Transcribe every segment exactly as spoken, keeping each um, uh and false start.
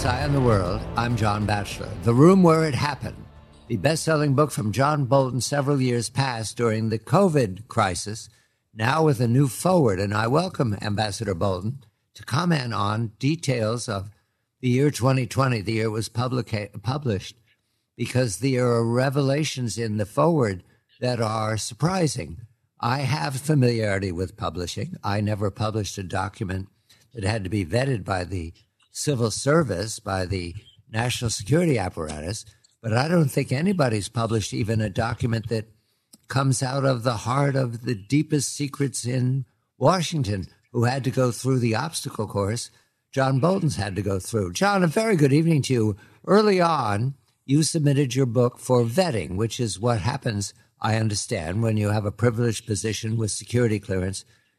Last Eye on the World, I'm John Batchelor. The Room Where It Happened, the best-selling book from John Bolton several years past during the COVID crisis, now with a new forward. And I welcome Ambassador Bolton to comment on details of the year twenty twenty, the year it was publica- published, because there are revelations in the forward that are surprising. I have familiarity with publishing. I never published a document that had to be vetted by the civil service, by the national security apparatus, but I don't think anybody's published even a document that comes out of the heart of the deepest secrets in Washington, who had to go through the obstacle course John Bolton's had to go through. John, a very good evening to you. Early on, you submitted your book for vetting, which is what happens, I understand, when you have a privileged position with security clearance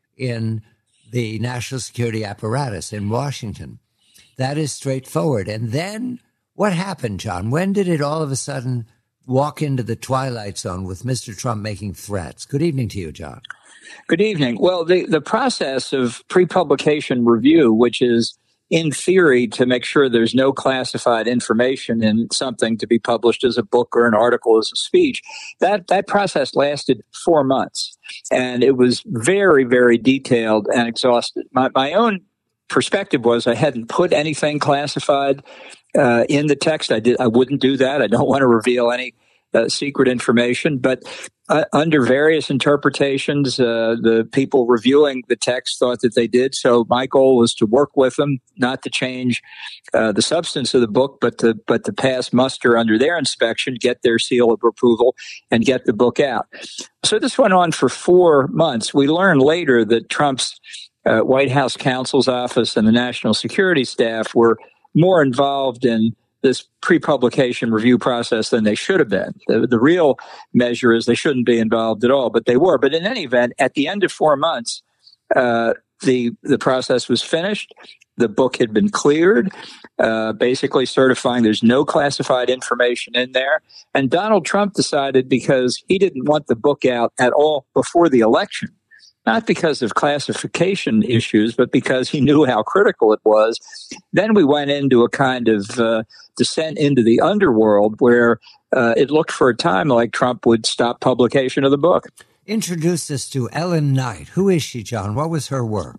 in the national security apparatus in Washington. That is straightforward. And then what happened, John? When did it all of a sudden walk into the twilight zone with Mister Trump making threats? Good evening to you, John. Good evening. Well, the, the process of pre-publication review, which is in theory to make sure there's no classified information in something to be published as a book or an article as a speech, that, that process lasted four months. And it was very, very detailed and exhaustive. My, my own perspective was I hadn't put anything classified uh, in the text. I did. I wouldn't do that. I don't want to reveal any uh, secret information. But uh, under various interpretations, uh, the people reviewing the text thought that they did. So my goal was to work with them, not to change uh, the substance of the book, but to but to pass muster under their inspection, get their seal of approval, and get the book out. So this went on for four months. We learned later that Trump's Uh, White House counsel's office and the national security staff were more involved in this pre-publication review process than they should have been. The, the real measure is they shouldn't be involved at all, but they were. But in any event, at the end of four months, uh, the the process was finished. The book had been cleared, uh, basically certifying there's no classified information in there. And Donald Trump decided, because he didn't want the book out at all before the election, not because of classification issues, but because he knew how critical it was. Then we went into a kind of uh, descent into the underworld where uh, it looked for a time like Trump would stop publication of the book. Introduce us to Ellen Knight. Who is she, John? What was her work?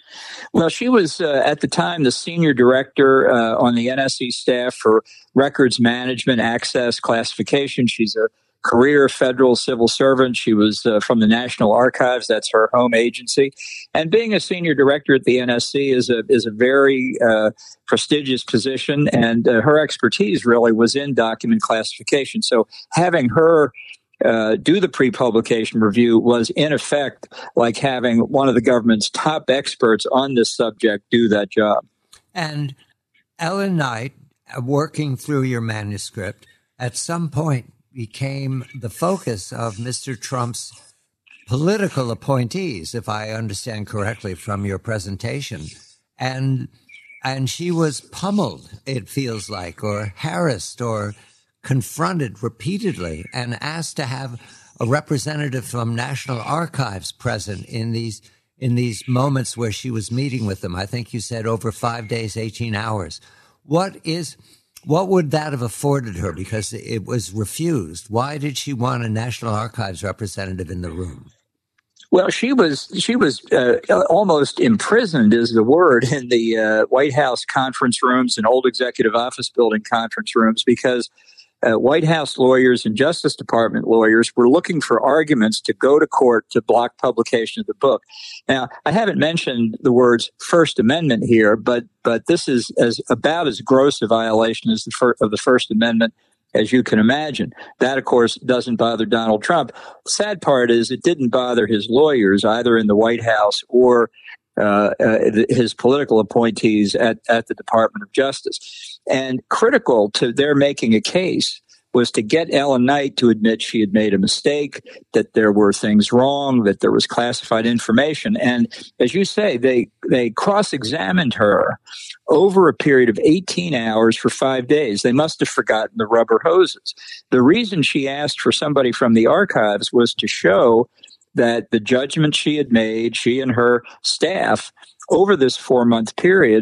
Well, she was uh, at the time the senior director uh, on the N S C staff for records management, access, classification. She's a career federal civil servant. She was uh, from the National Archives. That's her home agency. And being a senior director at the N S C is a is a very uh, prestigious position. And uh, her expertise really was in document classification. So having her uh, do the pre-publication review was in effect like having one of the government's top experts on this subject do that job. And Ellen Knight, working through your manuscript, at some point became the focus of Mister Trump's political appointees, if I understand correctly from your presentation. And and she was pummeled, it feels like, or harassed or confronted repeatedly and asked to have a representative from National Archives present in these in these moments where she was meeting with them. I think you said over five days, eighteen hours. What is... What would that have afforded her? Because it was refused. Why did she want a National Archives representative in the room? Well, she was she was uh, almost imprisoned, is the word, in the uh, White House conference rooms and old executive office building conference rooms, because uh, White House lawyers and Justice Department lawyers were looking for arguments to go to court to block publication of the book. Now, I haven't mentioned the words First Amendment here, but but this is as about as gross a violation as the fir- of the First Amendment as you can imagine. That, of course, doesn't bother Donald Trump. The sad part is it didn't bother his lawyers, either in the White House or uh, uh, his political appointees at, at the Department of Justice. And critical to their making a case was to get Ellen Knight to admit she had made a mistake, that there were things wrong, that there was classified information. And as you say, they they cross-examined her over a period of eighteen hours for five days. They must have forgotten the rubber hoses. The reason she asked for somebody from the archives was to show that the judgment she had made, she and her staff, over this four-month period,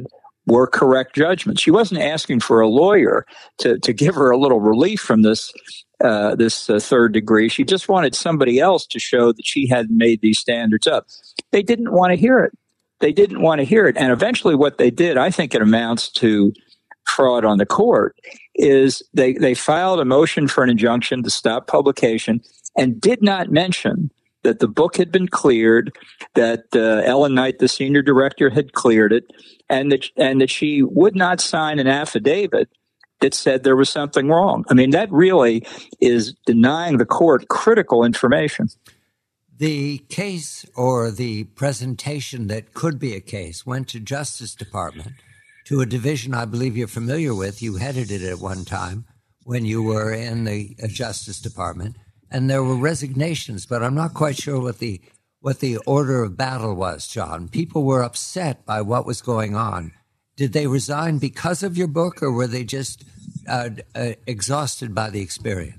were correct judgments. She wasn't asking for a lawyer to, to give her a little relief from this uh, this uh, third degree. She just wanted somebody else to show that she hadn't made these standards up. They didn't want to hear it. They didn't want to hear it. And eventually what they did, I think it amounts to fraud on the court, is they, they filed a motion for an injunction to stop publication and did not mention that the book had been cleared, that uh, Ellen Knight, the senior director, had cleared it, and that, and that she would not sign an affidavit that said there was something wrong. I mean, that really is denying the court critical information. The case or the presentation that could be a case went to Justice Department, to a division I believe you're familiar with. You headed it at one time when you were in the uh, Justice Department, and there were resignations, but I'm not quite sure what the what the order of battle was, John. People were upset by what was going on. Did they resign because of your book, or were they just uh, uh, exhausted by the experience?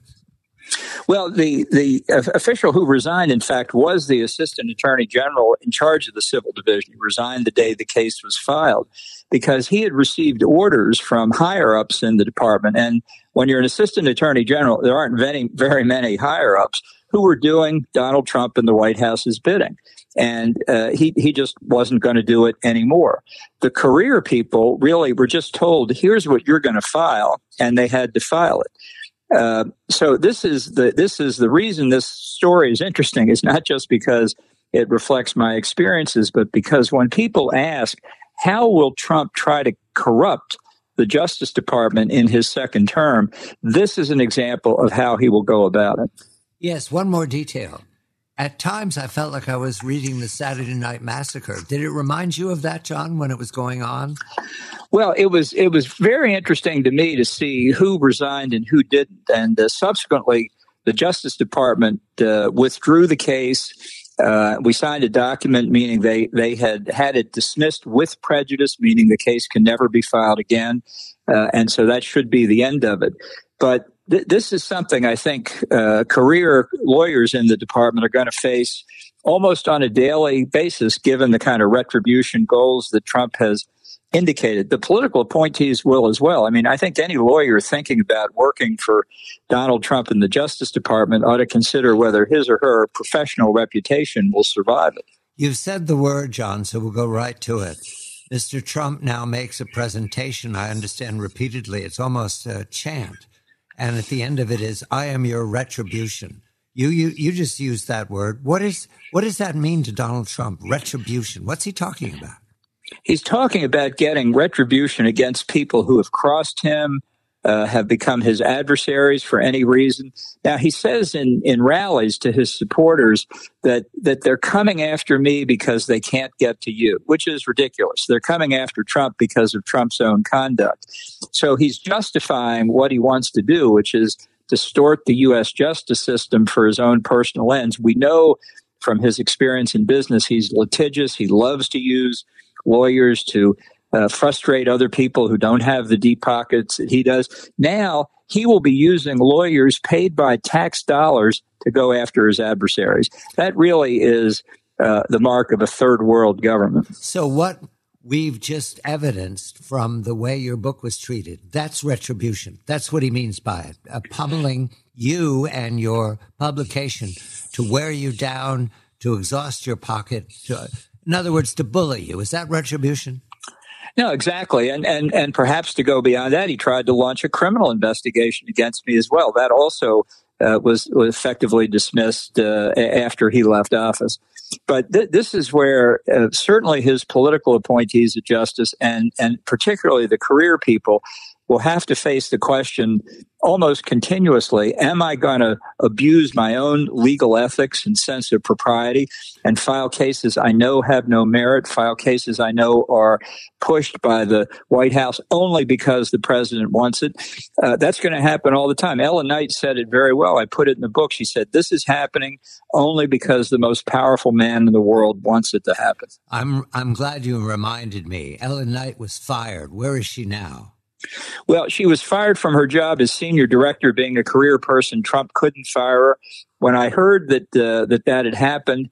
Well, the, the official who resigned, in fact, was the Assistant Attorney General in charge of the Civil Division. He resigned the day the case was filed because he had received orders from higher-ups in the department. And when you're an Assistant Attorney General, there aren't very, very many higher-ups who were doing Donald Trump and the White House's bidding. And uh, he, he just wasn't going to do it anymore. The career people really were just told, here's what you're going to file, and they had to file it. Uh, so this is the this is the reason this story is interesting. It's not just because it reflects my experiences, but because when people ask, how will Trump try to corrupt the Justice Department in his second term, this is an example of how he will go about it. Yes, one more detail. At times, I felt like I was reading the Saturday Night Massacre. Did it remind you of that, John, when it was going on? Well, it was it was very interesting to me to see who resigned and who didn't. And uh, subsequently, the Justice Department uh, withdrew the case. Uh, we signed a document meaning they, they had had it dismissed with prejudice, meaning the case can never be filed again. Uh, and so that should be the end of it. But th- this is something I think uh, career lawyers in the department are going to face almost on a daily basis, given the kind of retribution goals that Trump has indicated. The political appointees will as well. I mean, I think any lawyer thinking about working for Donald Trump in the Justice Department ought to consider whether his or her professional reputation will survive it. You've said the word, John, so we'll go right to it. Mister Trump now makes a presentation, I understand repeatedly. It's almost a chant. And at the end of it is, I am your retribution. You you you just used that word. What is what does that mean to Donald Trump? Retribution. What's he talking about? He's talking about getting retribution against people who have crossed him, uh, have become his adversaries for any reason. Now, he says in, in rallies to his supporters that, that they're coming after me because they can't get to you, which is ridiculous. They're coming after Trump because of Trump's own conduct. So he's justifying what he wants to do, which is distort the U S justice system for his own personal ends. We know from his experience in business, he's litigious. He loves to use lawyers to uh, frustrate other people who don't have the deep pockets that he does. Now he will be using lawyers paid by tax dollars to go after his adversaries. That really is uh, the mark of a third world government. So what we've just evidenced from the way your book was treated, that's retribution. That's what he means by it. Uh, pummeling you and your publication to wear you down, to exhaust your pocket, to in other words, to bully you. Is that retribution? No, exactly. And, and, and perhaps to go beyond that, he tried to launch a criminal investigation against me as well. That also uh, was, was effectively dismissed uh, after he left office. But th- this is where uh, certainly his political appointees at Justice and, and particularly the career people will have to face the question almost continuously, am I going to abuse my own legal ethics and sense of propriety and file cases I know have no merit, file cases I know are pushed by the White House only because the president wants it? Uh, that's going to happen all the time. Ellen Knight said it very well. I put it in the book. She said, this is happening only because the most powerful man in the world wants it to happen. I'm, I'm glad you reminded me. Ellen Knight was fired. Where is she now? Well, she was fired from her job as senior director, being a career person. Trump couldn't fire her. When I heard that uh, that that had happened,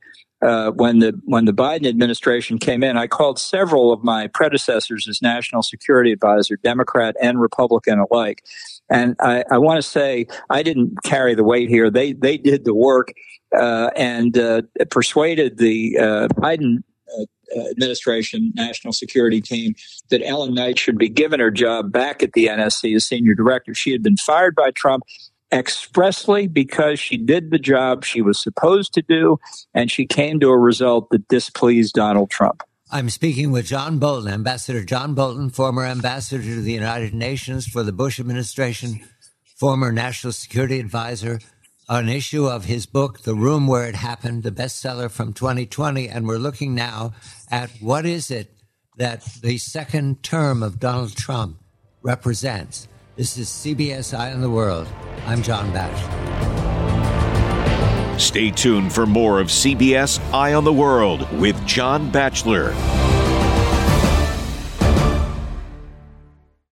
uh, when the when the Biden administration came in, I called several of my predecessors as national security advisor, Democrat and Republican alike. And I, I want to say I didn't carry the weight here. They they did the work uh, and uh, persuaded the uh, Biden uh, administration national security team that Ellen Knight should be given her job back at the N S C as senior director. She had been fired by Trump expressly because she did the job she was supposed to do, and she came to a result that displeased Donald Trump. I'm speaking with John Bolton, Ambassador John Bolton, former ambassador to the United Nations for the Bush administration, former national security advisor, an issue of his book, The Room Where It Happened, the bestseller from twenty twenty. And we're looking now at what is it that the second term of Donald Trump represents. This is C B S Eye on the World. I'm John Batchelor. Stay tuned for more of C B S Eye on the World with John Batchelor.